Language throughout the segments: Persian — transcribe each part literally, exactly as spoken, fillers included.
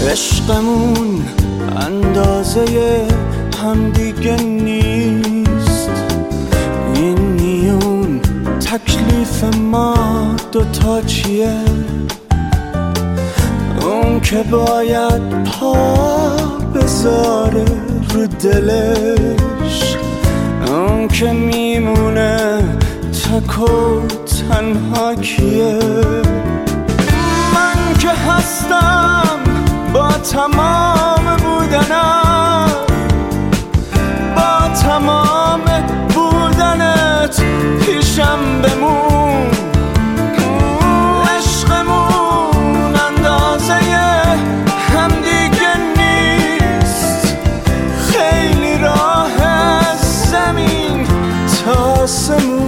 عشقمون اندازه همدیگه نیست. این میون تکلیف ما دوتا چیه؟ اون که باید پا بذاره رو دلش، اون که میمونه تک و تنها کیه؟ من که هستم با تمام بودنم، با تمام بودنت پیشم بمون. عشقمون اندازه هم دیگه نیست. خیلی راه زمین تا آسمون.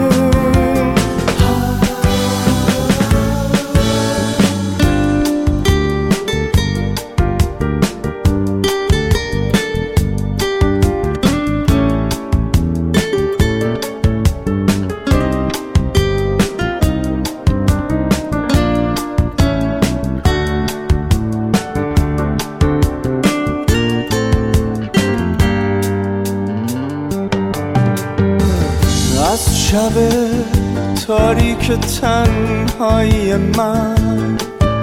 از شب تاریک تنهایی من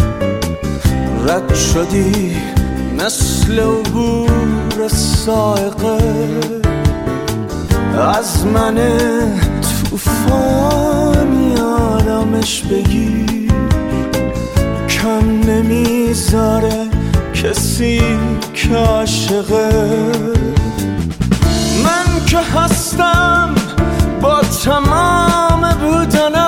رد شدی مثل عبور سائقه. از من طوفانی آرامش بگیر، کم نمیذاره کسی که عاشقه. من که هستم با تمام بودنم،